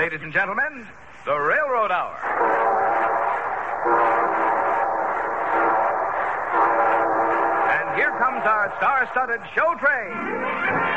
ladies and gentlemen, the Railroad Hour. And here comes our star-studded show train.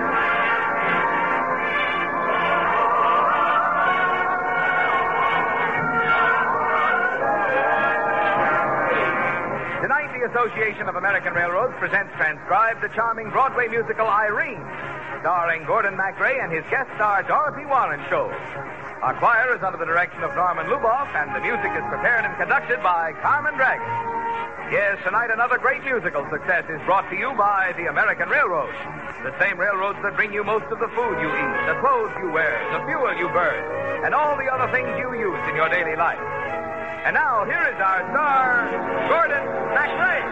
Tonight, the Association of American Railroads presents transcribed the charming Broadway musical Irene, starring Gordon MacRae and his guest star Dorothy Warren Show. Our choir is under the direction of Norman Luboff, and the music is prepared and conducted by Carmen Dragon. Yes, tonight another great musical success is brought to you by the American Railroads. The same railroads that bring you most of the food you eat, the clothes you wear, the fuel you burn, and all the other things you use in your daily life. And now, here is our star, Gordon MacRae.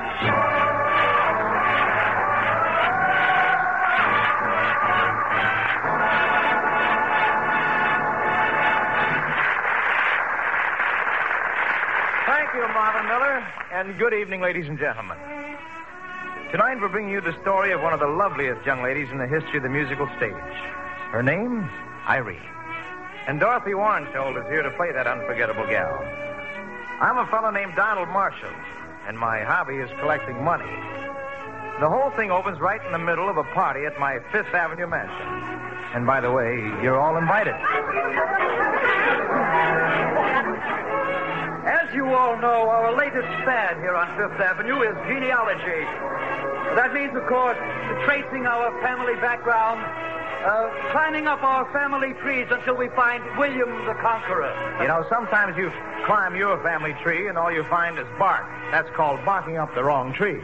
Thank you, Marvin Miller, and good evening, ladies and gentlemen. Tonight, we're bringing you the story of one of the loveliest young ladies in the history of the musical stage. Her name, Irene. And Dorothy Warrenstold is here to play that unforgettable gal. I'm a fellow named Donald Marshall, and my hobby is collecting money. The whole thing opens right in the middle of a party at my Fifth Avenue mansion. And by the way, you're all invited. As you all know, our latest fad here on Fifth Avenue is genealogy. That means, of course, tracing our family background, climbing up our family trees until we find William the Conqueror. You know, sometimes you climb your family tree and all you find is bark. That's called barking up the wrong tree.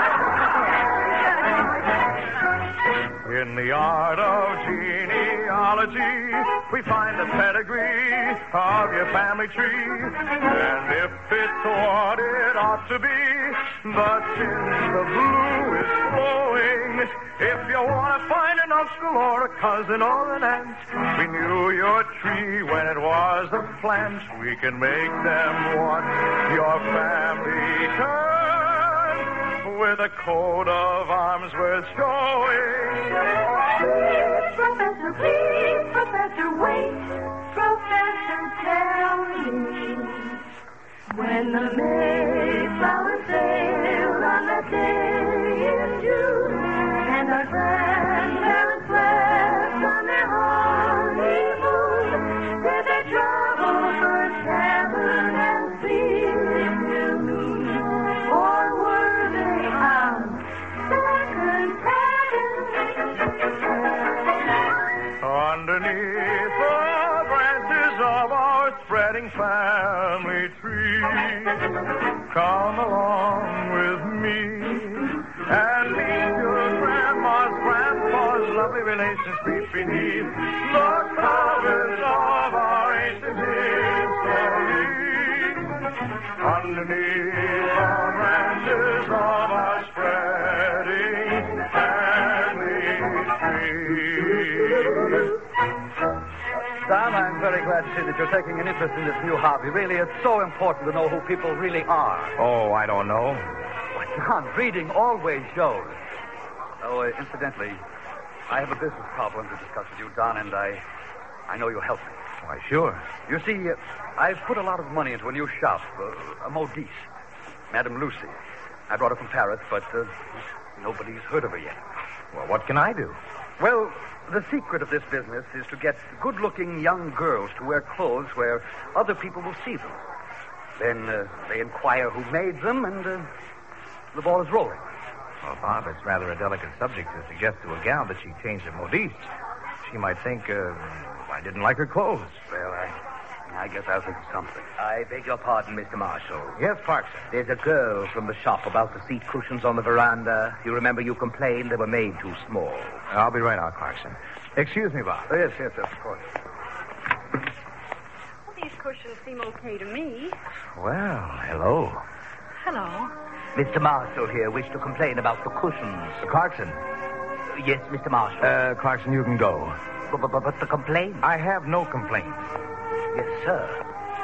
In the art of genealogy, we find the pedigree of your family tree. And if it's what it ought to be, the tin, the blue is flowing. If you want to find an uncle or a cousin or an aunt, we knew your tree when it was a plant. We can make them what your family can, with a coat of arms worth showing. Please, Professor, wait. Professor, tell me. When the Mayflower sailed on that day in June, and our grandparents left on their honeymoon, did they travel first heaven and see the moon, or were they on second underneath the branches of our spreading family tree? Come along with me and meet your grandpa's lovely relations deep beneath the covers of our ancient history. Underneath the branches of our spreading family tree. Don, I'm very glad to see that you're taking an interest in this new hobby. Really, it's so important to know who people really are. Oh, I don't know. Well, Don, reading always shows. Oh, incidentally, I have a business problem to discuss with you, Don, and I know you'll help me. Why, sure. You see, I've put a lot of money into a new shop, a modiste, Madame Lucy. I brought her from Paris, but nobody's heard of her yet. Well, what can I do? Well, the secret of this business is to get good-looking young girls to wear clothes where other people will see them. Then they inquire who made them, and the ball is rolling. Well, Bob, it's rather a delicate subject to suggest to a gal that she changed her modiste. She might think I didn't like her clothes. Well, I guess I'll think of something. I beg your pardon, Mr. Marshall. Yes, Clarkson. There's a girl from the shop about the seat cushions on the veranda. You remember you complained they were made too small. I'll be right out, Clarkson. Excuse me, Bob. Yes, of course. Well, these cushions seem okay to me. Well, hello. Hello. Mr. Marshall here wished to complain about the cushions. Clarkson. Yes, Mr. Marshall. Clarkson, you can go. But the complaint? I have no complaint. Yes, sir.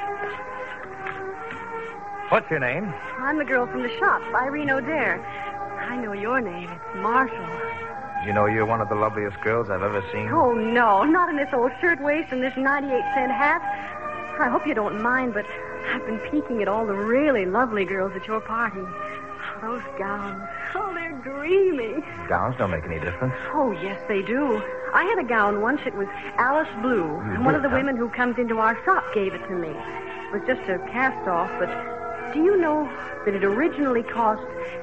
What's your name? I'm the girl from the shop, Irene O'Dare. I know your name. It's Marshall. You know, you're one of the loveliest girls I've ever seen. Oh, no, not in this old shirtwaist and this 98-cent hat. I hope you don't mind, but I've been peeking at all the really lovely girls at your party. Those gowns. Oh, they're dreamy. Gowns don't make any difference. Oh, yes, they do. I had a gown once. It was Alice Blue. And one of the women who comes into our shop gave it to me. It was just a cast-off, but do you know that it originally cost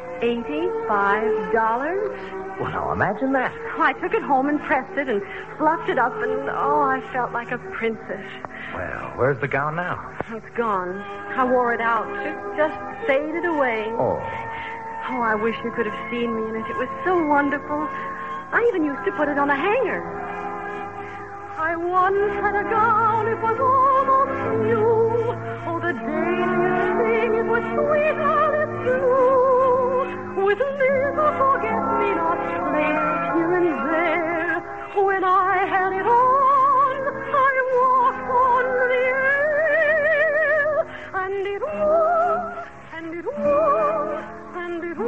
$85? Well, now, imagine that. Oh, I took it home and pressed it and fluffed it up, and, I felt like a princess. Well, where's the gown now? It's gone. I wore it out. It just faded away. Oh. Oh, I wish you could have seen me in it. It was so wonderful. I even used to put it on a hanger. I once had a gown. It was almost new. Oh, the daintiest thing. It was sweet Alice Blue. With little forget-me-nots placed here and there. When I had it on, I walked on the air. And it was, and it was, and it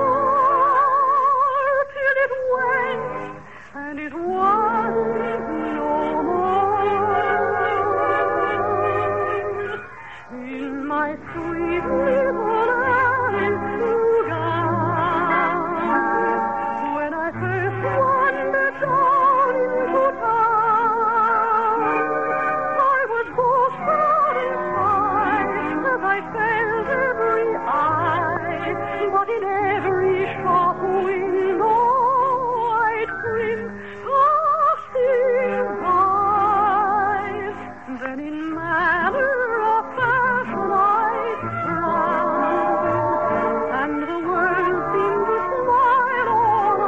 was, till it went, and it wasn't no more. In my sweet little Alice Blue gown, when I first wandered down into town, I was both proud and shy, as I felt every eye, but in every shop window I'd print Austin's eyes. Then in manner of fashion I'd frown, and the world seemed to smile all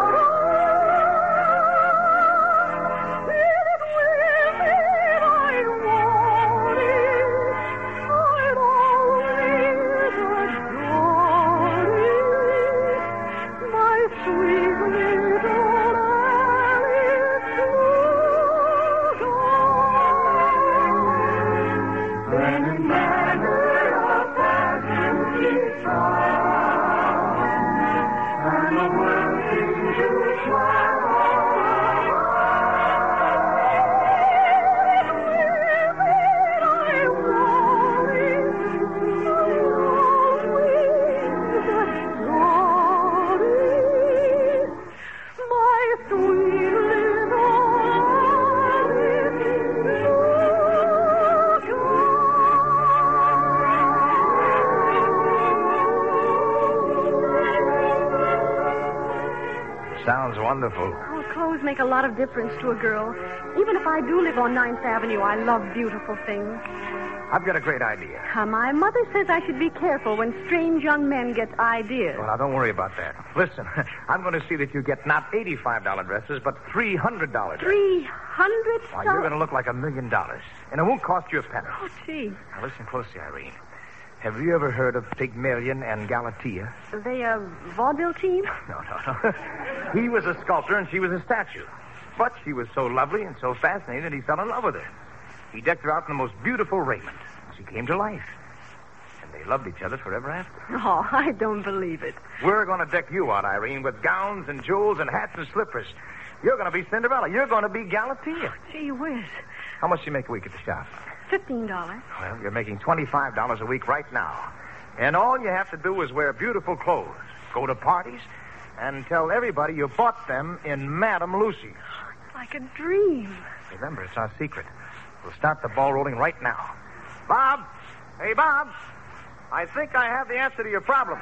around. Till it with it I wore it, I'd always adore it, my sweet little Alice Blue gown. Then in manner of fashion she found, and the world seemed to smile all around. With it I wore it, I always adored it, my sweet little Alice Blue gown. Sounds wonderful. Oh, clothes make a lot of difference to a girl. Even if I do live on 9th Avenue, I love beautiful things. I've got a great idea. My mother says I should be careful when strange young men get ideas. Well, now, don't worry about that. Listen, I'm going to see that you get not $85 dresses, but $300 dresses. $300? Why, you're going to look like $1 million. And it won't cost you a penny. Oh, gee. Now, listen closely, Irene. Have you ever heard of Pygmalion and Galatea? Are they a vaudeville team? No. He was a sculptor and she was a statue. But she was so lovely and so fascinating that he fell in love with her. He decked her out in the most beautiful raiment. She came to life. And they loved each other forever after. Oh, I don't believe it. We're going to deck you out, Irene, with gowns and jewels and hats and slippers. You're going to be Cinderella. You're going to be Galatea. Gee whiz. How much do you make a week at the shop? $15. Well, you're making $25 a week right now. And all you have to do is wear beautiful clothes, go to parties, and tell everybody you bought them in Madame Lucy's. It's like a dream. Remember, it's our secret. We'll start the ball rolling right now. Bob! Hey, Bob! I think I have the answer to your problem.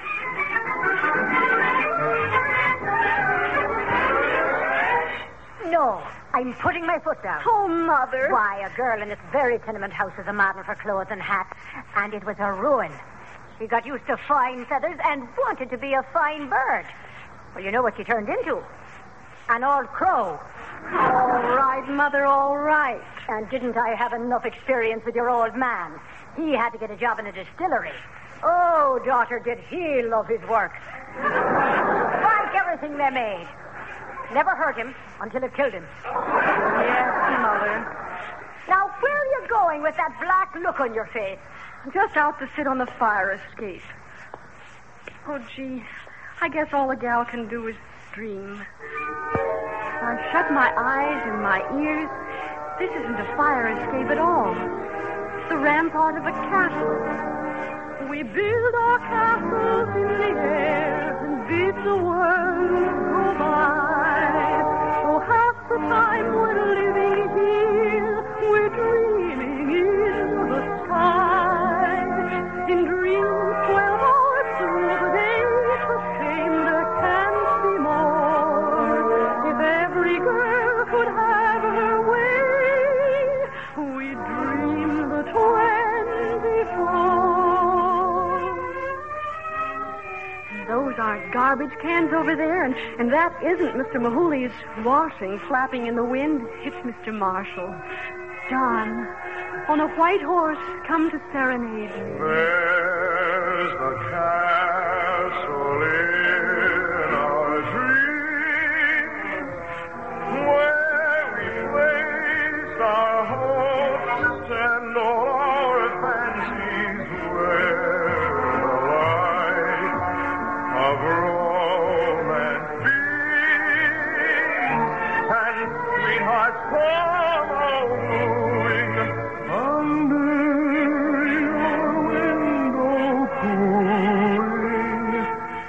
No, I'm putting my foot down. Oh, Mother. Why, a girl in this very tenement house is a model for clothes and hats, and it was a ruin. She got used to fine feathers and wanted to be a fine bird. Well, you know what she turned into? An old crow. All right, Mother, all right. And didn't I have enough experience with your old man? He had to get a job in a distillery. Oh, daughter, did he love his work. Like everything they made. Never hurt him until it killed him. Yes, Mother. Now, where are you going with that black look on your face? Just out to sit on the fire escape. Oh, gee. I guess all a gal can do is dream. I shut my eyes and my ears. This isn't a fire escape at all. It's the rampart of a castle. We build our castles in the air and bid the world go by. So half the time we're living here, we're dreaming in the sky. In dreams 12 hours through the day, it's a shame there can't be more. If every girl could have her way, we'd dream the 24. Those aren't garbage cans over there, and that isn't Mr. Mahooley's washing flapping in the wind. It's Mr. Marshall. John, on a white horse, come to serenade. There's the castle in our dreams, where we place our hopes and all our fancies, where the light of romance beams, and sweethearts come a-wooing under your window cooling.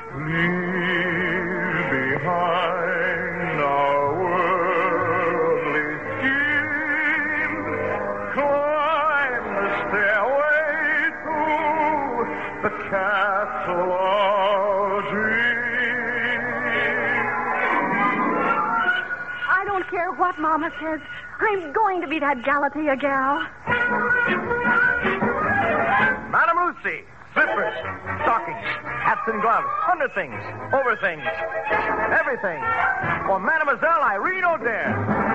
Leave behind our worldly schemes, climb the stairway to the castle of dreams. I don't care what Mama says. I'm going to be that Galatea gal. Madame Lucy, slippers, stockings, hats and gloves, under things, over things, everything for Mademoiselle Irene O'Dare.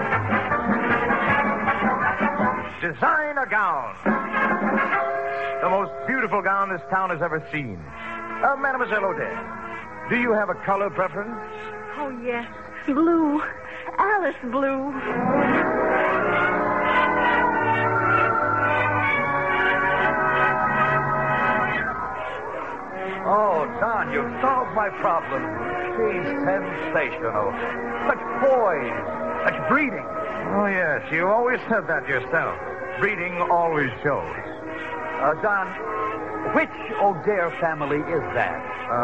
Design a gown. The most beautiful gown this town has ever seen. Mademoiselle O'Dare, do you have a color preference? Oh, yes. Blue. Alice blue. Oh, Don, you've solved my problem. She's sensational. Such poise, such breeding. Oh, yes, you always said that yourself. Breeding always shows. Don, which O'Dare family is that?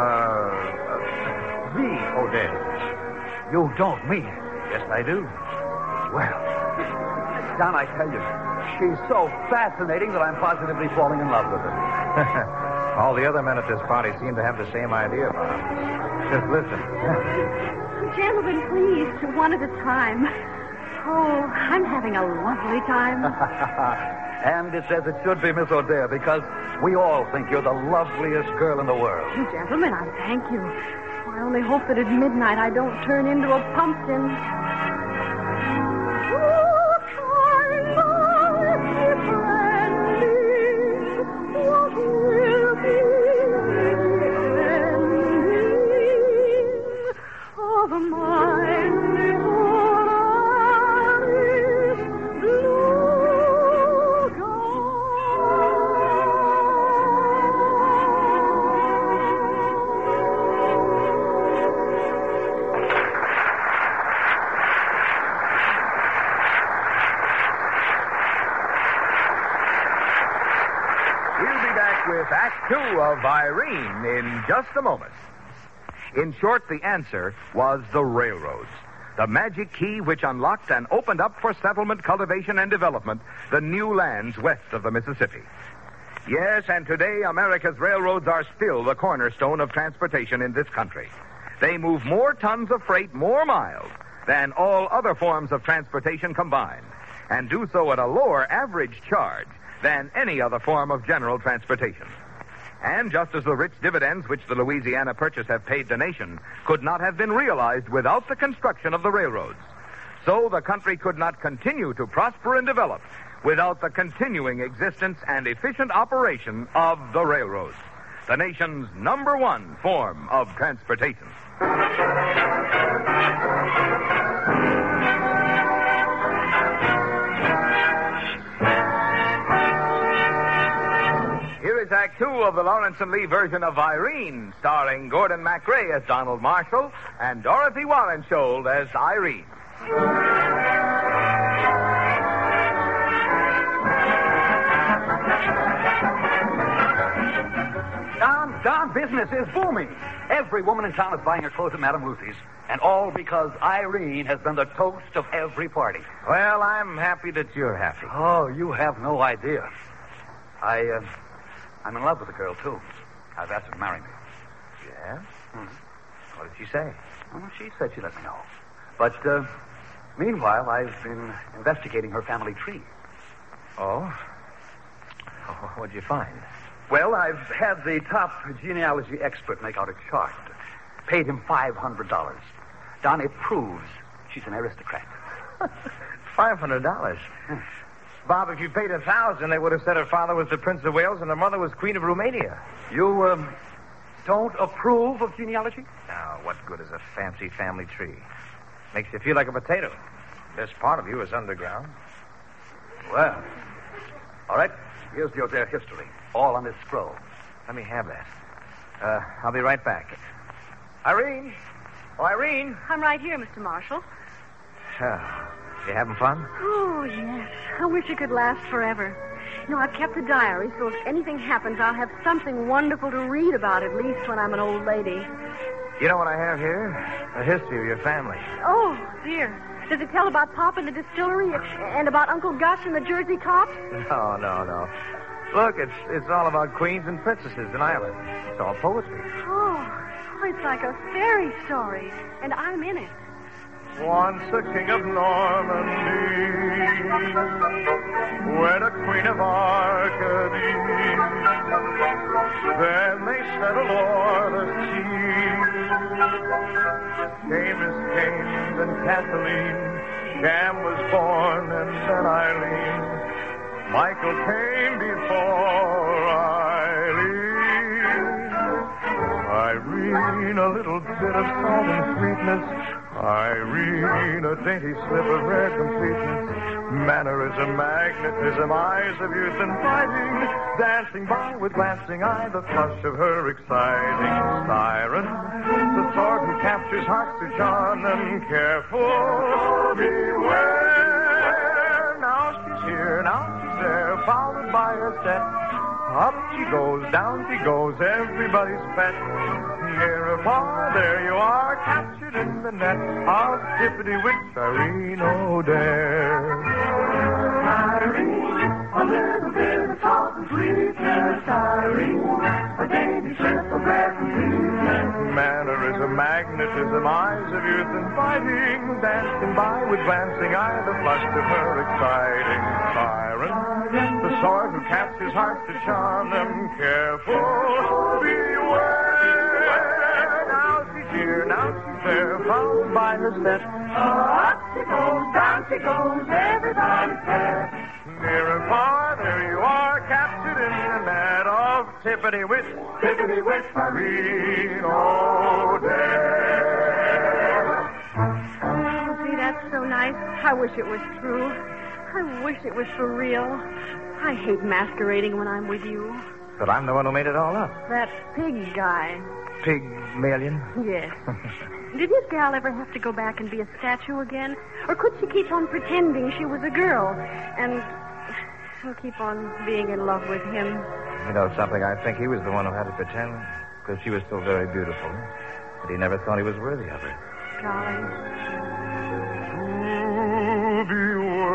The O'Dare. You don't mean it. Yes, I do. Well, Don, I tell you, she's so fascinating that I'm positively falling in love with her. All the other men at this party seem to have the same idea, Bob. Just listen. Gentlemen, please, one at a time. Oh, I'm having a lovely time. And it's as it should be, Miss O'Dare, because we all think you're the loveliest girl in the world. Gentlemen, I thank you. I only hope that at midnight I don't turn into a pumpkin. Act 2 of Irene in just a moment. In short, the answer was the railroads. The magic key which unlocked and opened up for settlement, cultivation, and development the new lands west of the Mississippi. Yes, and today America's railroads are still the cornerstone of transportation in this country. They move more tons of freight, more miles, than all other forms of transportation combined, and do so at a lower average charge than any other form of general transportation. And just as the rich dividends which the Louisiana Purchase have paid the nation could not have been realized without the construction of the railroads, so the country could not continue to prosper and develop without the continuing existence and efficient operation of the railroads, the nation's number one form of transportation. Here is Act 2 of the Lawrence and Lee version of Irene, starring Gordon MacRae as Donald Marshall and Dorothy Warren Scholl as Irene. Don, business is booming. Every woman in town is buying her clothes at Madame Lucy's, and all because Irene has been the toast of every party. Well, I'm happy that you're happy. Oh, you have no idea. I'm in love with the girl, too. I've asked her to marry me. Yeah? Mm-hmm. What did she say? Well, she said she'd let me know. But, meanwhile, I've been investigating her family tree. Oh? What'd you find? Well, I've had the top genealogy expert make out a chart. Paid him $500. Don, it proves she's an aristocrat. $500? Bob, if you paid $1,000, they would have said her father was the Prince of Wales and her mother was Queen of Romania. You, don't approve of genealogy? Now, what good is a fancy family tree? Makes you feel like a potato. This part of you is underground. Well, all right. Here's their history. All on this scroll. Let me have that. I'll be right back. Irene? Oh, Irene? I'm right here, Mr. Marshall. You having fun? Oh, yes. I wish it could last forever. You know, I've kept a diary, so if anything happens, I'll have something wonderful to read about, at least when I'm an old lady. You know what I have here? A history of your family. Oh, dear. Does it tell about Pop and the distillery and about Uncle Gus and the Jersey cops? No. Look, it's all about queens and princesses in Ireland. It's all poetry. Oh, it's like a fairy story, and I'm in it. Once a king of Normandy, wed a queen of Arcady. Then they settled o'er the sea. Camus came, then Kathleen. Jam was born, and then Eileen. Michael came before Irene, a little bit of salt and sweetness. Irene, a dainty slip of rare completeness. Mannerism, magnetism, eyes of youth and fighting. Dancing by with glancing eye, the flush of her exciting siren. The sword who captures hearts to charm them. Careful, beware. Now she's here, now she's there, followed by her set. Up she goes, down she goes, everybody's pet. Near afar, there you are, captured in the net of Tippity Witch Irene O'Dare. Irene, a little bit of salt and sweetness, Irene, a dainty slip of rare completeness. Mannerism, magnetism, eyes of youth and fighting, dancing by with glancing eye, the flush of her exciting siren. The sword who captures hearts to charm them. Careful, beware. Now she's here, now she's there, followed by her set. Up she goes, down she goes, everybody's there. Near and far, there you are, captured in the net of Tippity Witch Irene O'Dare. Oh, see, that's so nice. I wish it was true. I wish it was for real. I hate masquerading when I'm with you. But I'm the one who made it all up. That pig guy. Pygmalion? Yes. Did his gal ever have to go back and be a statue again? Or could she keep on pretending she was a girl and keep on being in love with him? You know something? I think he was the one who had to pretend because she was still very beautiful. But he never thought he was worthy of her. Darling. To be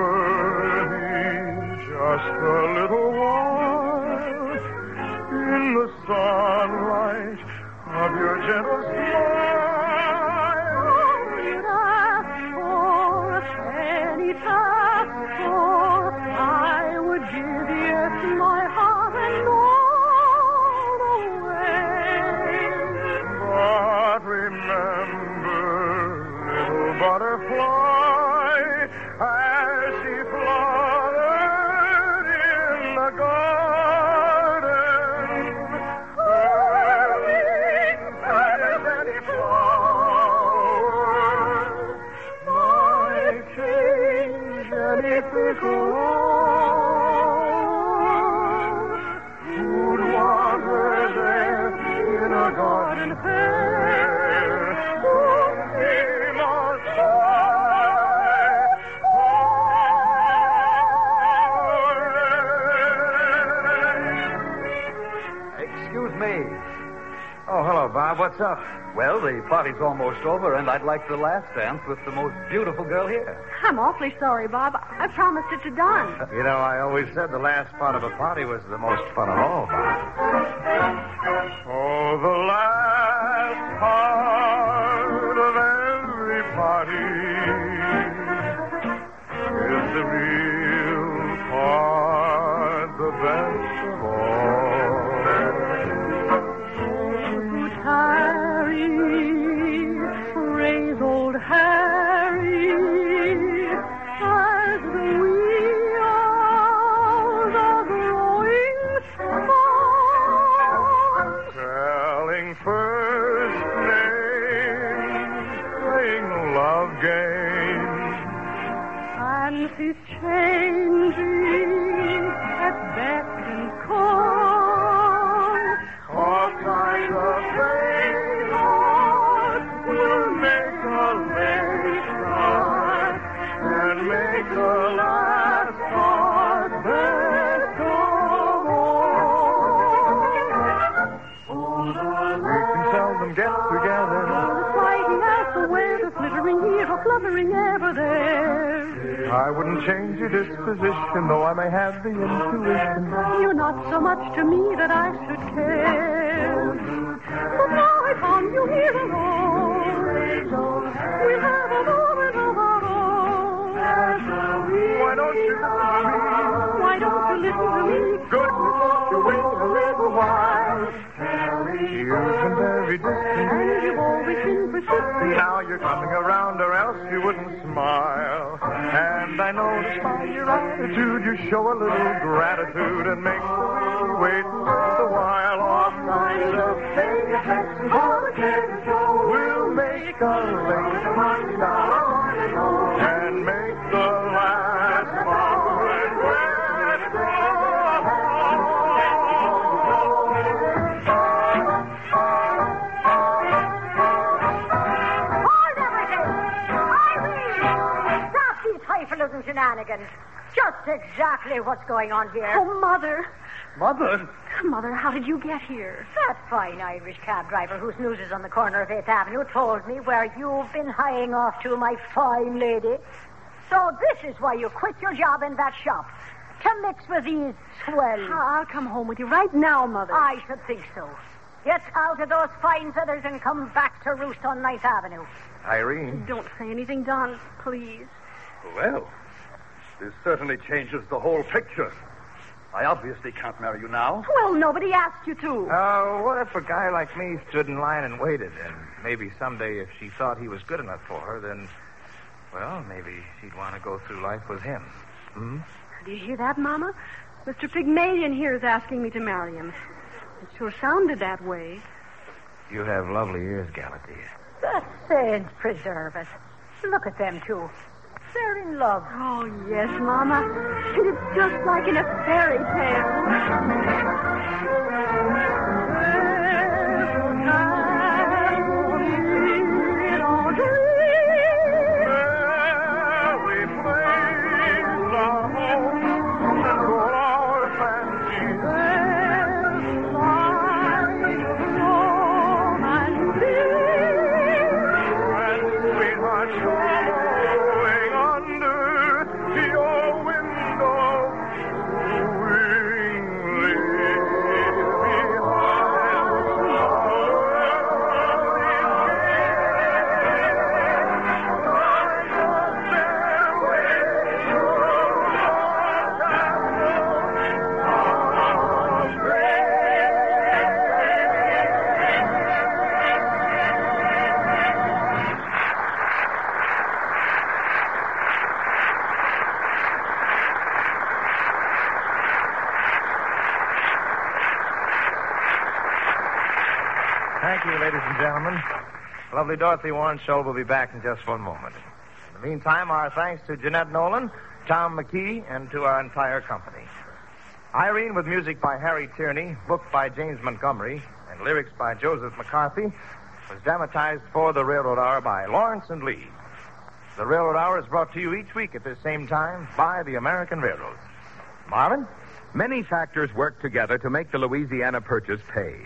worthy just a little while in the sunlight of your gentle smile. You'd ask for a penny for I would give yes my heart and all the way. But remember, little butterfly, as she fluttered in the garden, her wings as any fly. me. Oh, hello, Bob. What's up? Well, the party's almost over, and I'd like the last dance with the most beautiful girl here. I'm awfully sorry, Bob. I promised it to Don. You know, I always said the last part of a party was the most fun of all, Bob. Oh, the last part of every party is the real part, the best of all. Harry, raise old Harry, as the wheels are growing strong. Telling first names, playing love games. Fancies changing at beck and call. All kinds of will make a late start and make the last part best of all. We can seldom get together. The flighty as the weather, flittering here or fluttering ever there. I wouldn't change your disposition, though I may have the intuition. You're not so much to me that I should care. But now I found you here alone. We'll have a moment of our own. Why don't you listen to me? Why don't you listen to me? Good, you wait a little while. You've been very distant. And you've always been persistent. Now you're coming around, or else you wouldn't smile. And I notice by your attitude you show a little gratitude and make me wait just a while. All kinds of paying attention for the kids will make a late start and make the last moment best of Hold everything! Irene! Stop these highfalutin shenanigans. Just exactly what's going on here. Oh, Mother. Mother? Mother, how did you get here? That fine Irish cab driver whose news is on the corner of 8th Avenue told me where you've been hieing off to, my fine lady. So this is why you quit your job in that shop. To mix with these swells. I'll come home with you right now, Mother. I should think so. Get out of those fine feathers and come back to roost on 9th Avenue. Irene. Don't say anything, Don, please. Well, this certainly changes the whole picture. I obviously can't marry you now. Well, nobody asked you to. What if a guy like me stood in line and waited, and maybe someday if she thought he was good enough for her, then, well, maybe she'd want to go through life with him. Hmm? Do you hear that, Mama? Mr. Pygmalion here is asking me to marry him. It sure sounded that way. You have lovely ears, Galatea. The saints preserve us. Look at them two. They're in love. Oh, yes, Mama. It's just like in a fairy tale. Thank you, ladies and gentlemen. Lovely Dorothy Warren Show will be back in just one moment. In the meantime, our thanks to Jeanette Nolan, Tom McKee, and to our entire company. Irene, with music by Harry Tierney, book by James Montgomery, and lyrics by Joseph McCarthy, was dramatized for the Railroad Hour by Lawrence and Lee. The Railroad Hour is brought to you each week at this same time by the American Railroad. Marvin? Many factors work together to make the Louisiana Purchase pay.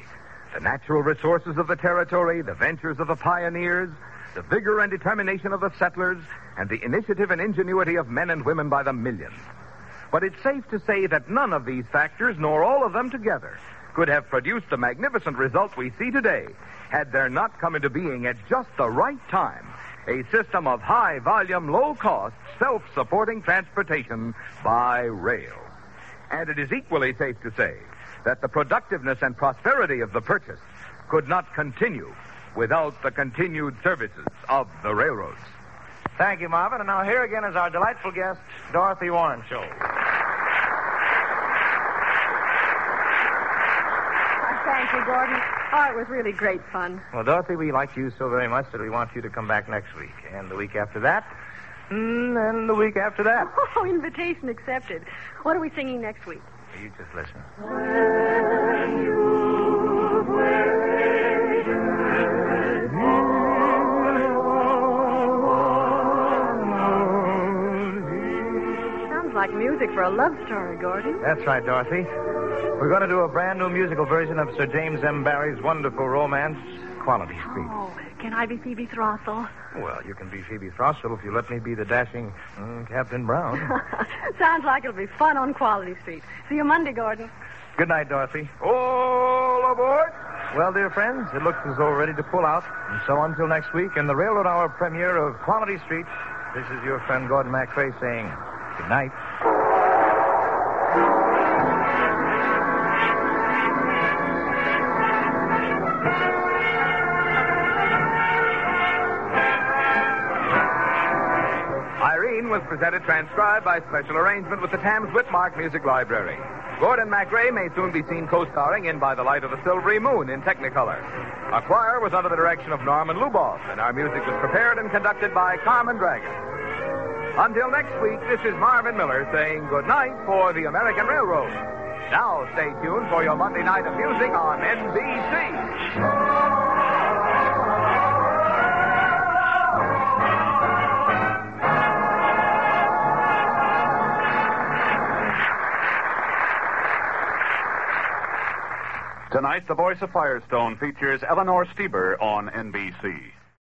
The natural resources of the territory, the ventures of the pioneers, the vigor and determination of the settlers, and the initiative and ingenuity of men and women by the millions. But it's safe to say that none of these factors, nor all of them together, could have produced the magnificent result we see today had there not come into being at just the right time a system of high-volume, low-cost, self-supporting transportation by rail. And it is equally safe to say that the productiveness and prosperity of the purchase could not continue without the continued services of the railroads. Thank you, Marvin. And now here again is our delightful guest, Dorothy Warren Scholl. Thank you, Gordon. Oh, it was really great fun. Well, Dorothy, we like you so very much that we want you to come back next week. And the week after that. And the week after that. Oh, invitation accepted. What are we singing next week? You just listen. Sounds like music for a love story, Gordon. That's right, Dorothy. We're going to do a brand new musical version of Sir James M. Barrie's wonderful romance, Quality Street. Oh, can I be Phoebe Throstle? Well, you can be Phoebe Throstle if you let me be the dashing Captain Brown. Sounds like it'll be fun on Quality Street. See you Monday, Gordon. Good night, Dorothy. All aboard! Well, dear friends, it looks as though we're ready to pull out. And so until next week, in the Railroad Hour premiere of Quality Street, this is your friend Gordon MacRae saying good night. Was presented transcribed by special arrangement with the Tams Whitmark Music Library. Gordon MacRae may soon be seen co-starring in By the Light of the Silvery Moon in Technicolor. Our choir was under the direction of Norman Luboff, and our music was prepared and conducted by Carmen Dragon. Until next week, this is Marvin Miller saying good night for the American Railroad. Now stay tuned for your Monday night of music on NBC. Tonight, The Voice of Firestone features Eleanor Stieber on NBC.